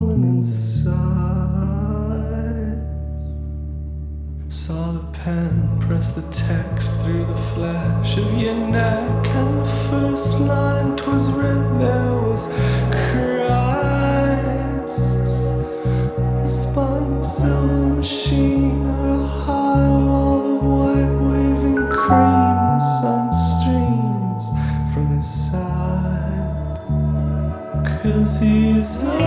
inside. Saw the pen press the text through the flesh of your neck, and the first line 'twas written there was Christ. The spun silver machine or a high wall of white waving cream. The sun streams from his side, 'cause he's